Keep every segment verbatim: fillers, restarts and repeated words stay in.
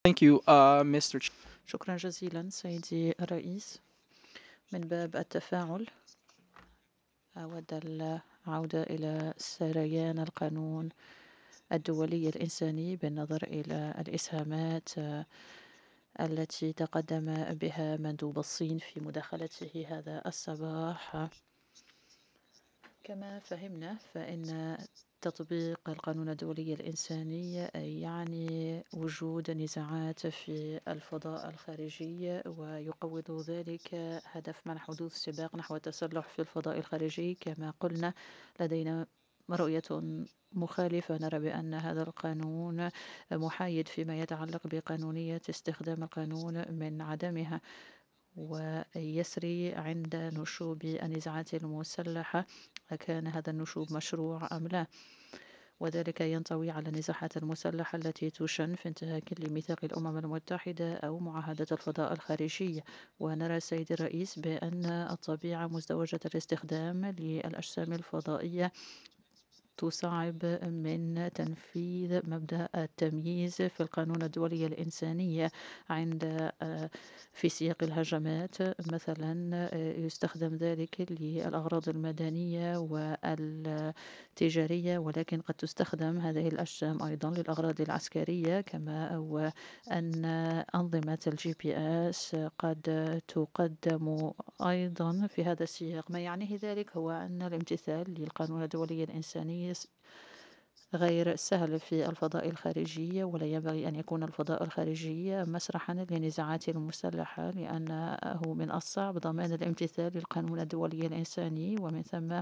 Thank you, uh, mister Ch- شكرا جزيلا سيدي الرئيس. من باب التفاعل أود العودة إلى سريان القانون الدولي الإنساني بالنظر إلى الإسهامات التي تقدم بها مندوب الصين في مداخلته هذا الصباح. كما فهمنا فإن تطبيق القانون الدولي الإنساني يعني وجود نزاعات في الفضاء الخارجي، ويقوض ذلك هدف منع حدوث سباق نحو التسلح في الفضاء الخارجي. كما قلنا لدينا رؤية مخالفة، نرى بأن هذا القانون محايد فيما يتعلق بقانونية استخدام القانون من عدمها، ويسري عند نشوب النزاعات المسلحة أكان هذا النشوب مشروع أم لا، وذلك ينطوي على النزاعات المسلحة التي تشن في انتهاك لميثاق الأمم المتحدة أو معاهدة الفضاء الخارجية. ونرى سيد الرئيس بأن الطبيعة مزدوجة الاستخدام للأجسام الفضائية تصعب من تنفيذ مبدأ التمييز في القانون الدولي الإنساني عند في سياق الهجمات مثلا يستخدم ذلك للأغراض المدنية والتجارية، ولكن قد تستخدم هذه الأجسام أيضا للأغراض العسكرية، كما وأن أنظمة الجي بي اس قد تقدم أيضا في هذا السياق. ما يعنيه ذلك هو أن الامتثال للقانون الدولي الإنساني غير سهل في الفضاء الخارجي، ولا ينبغي أن يكون الفضاء الخارجي مسرحا للنزاعات المسلحة، لأنه من الصعب ضمان الامتثال للقانون الدولي الإنساني، ومن ثم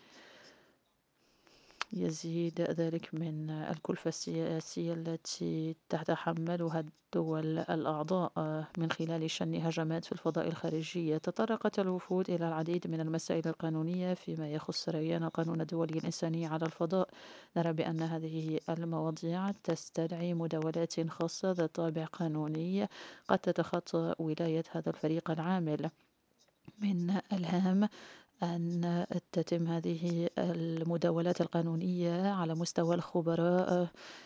يزيد ذلك من الكلفة السياسية التي تتحملها الدول الأعضاء من خلال شن هجمات في الفضاء الخارجي. تطرقت الوفود إلى العديد من المسائل القانونية فيما يخص سريان القانون الدولي الإنساني على الفضاء. نرى بأن هذه المواضيع تستدعي مداولات خاصة ذات طابع قانوني قد تتخطى ولاية هذا الفريق العامل. من الهام أن تتم هذه المداولات القانونية على مستوى الخبراء،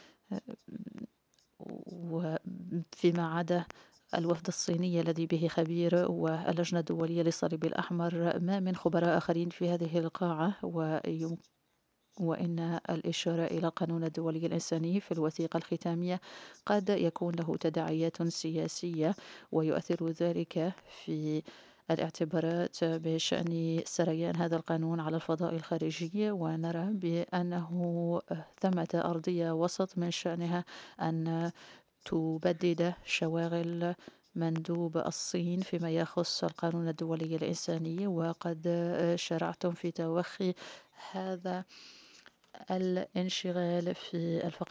وفيما عدا الوفد الصيني الذي به خبير واللجنة الدولية للصليب الأحمر، ما من خبراء آخرين في هذه القاعة. ويمكن وإن الإشارة إلى القانون الدولي الإنساني في الوثيقة الختامية قد يكون له تداعيات سياسية، ويؤثر ذلك في الاعتبارات بشأن سريان هذا القانون على الفضاء الخارجي. ونرى بأنه ثمة أرضية وسط من شأنها أن تبدد شواغل مندوب الصين فيما يخص القانون الدولي الإنساني. وقد شرعتم في توخي هذا الانشغال في الفقرة